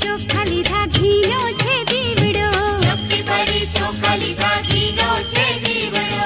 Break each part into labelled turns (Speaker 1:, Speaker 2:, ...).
Speaker 1: ચોખા લીધા ઘીનો છે દીવડો,
Speaker 2: ચપટી ભરી ચોખા લીધા ઘીનો છે દીવડો.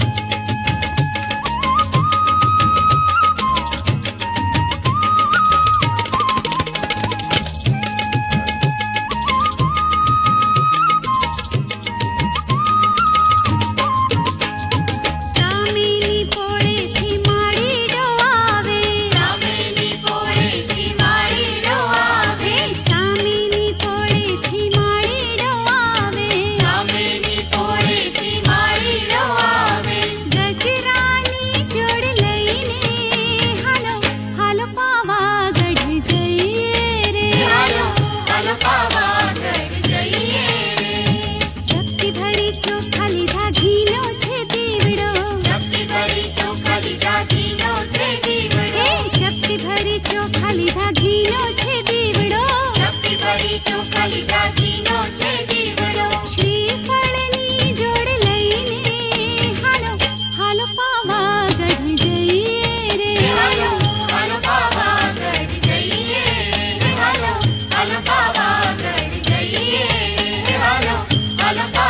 Speaker 1: સામેની પોળેથી માળીડો આવે,
Speaker 2: સામેની પોળેથી માળીડો આવે,
Speaker 1: સામેની પોળેથી માળીડો આવે,
Speaker 2: સામેની પોળેથી માળીડો આવે.
Speaker 1: ગજરાની જોડ લઈને હાલો હાલો પાવાગઢ જઈએ રે,
Speaker 2: હાલો હાલો પાવાગઢ જઈએ રે.
Speaker 1: ચપટી ભરી ચોખા લીધા ઘીનો છે દીવડો,
Speaker 2: ચપટી ભરી ચોખા લીધા ઘીનો છે દીવડો,
Speaker 1: ચપટી ભરી ચોખા લીધા ઘીનો છે દીવડો,
Speaker 2: ચપટી ભરી ચોખા લીધા ઘીનો છે દીવડો.
Speaker 1: શ્રીફળની જોડ લઈને હાલો હાલો પાવાગઢ જઈએ રે,
Speaker 2: હાલો હાલો પાવાગઢ જઈએ રે, હાલો હાલો પાવાગઢ જઈએ રે, હાલો હાલો